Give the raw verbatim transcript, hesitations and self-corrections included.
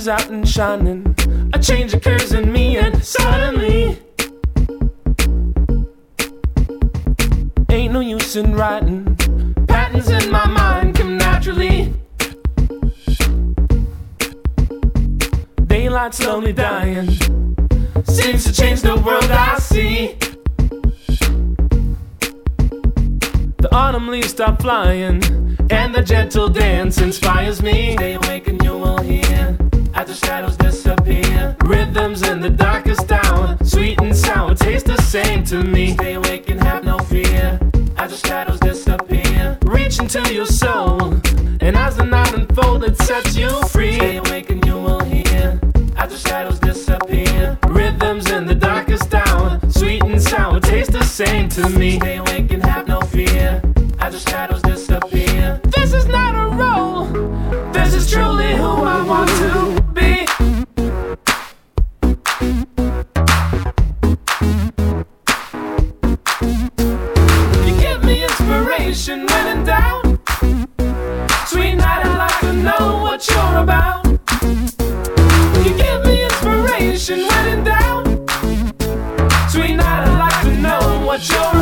is out and shining. A change occurs in me and suddenly ain't no use in writing. Patterns in my mind come naturally. Daylight slowly dying seems to change the world I see. The autumn leaves stop flying, and the gentle dance inspires me. Stay awake and you will hear, as the shadows disappear, rhythms in the darkest hour, sweet and sour, taste the same to me. Stay awake and have no fear, as the shadows disappear, reach into your soul, and as the night unfolds it sets you free. Stay awake and you will hear, as the shadows disappear, rhythms in the darkest hour, sweet and sour, taste the same to me. Stay awake and have no fear, as the shadows disappear. This is not a role, this is truly who I want to be. You give me inspiration when in doubt. Sweet night, I'd like to know what you're about. You give me inspiration when in doubt. Sweet night, I'd like to know what you're about.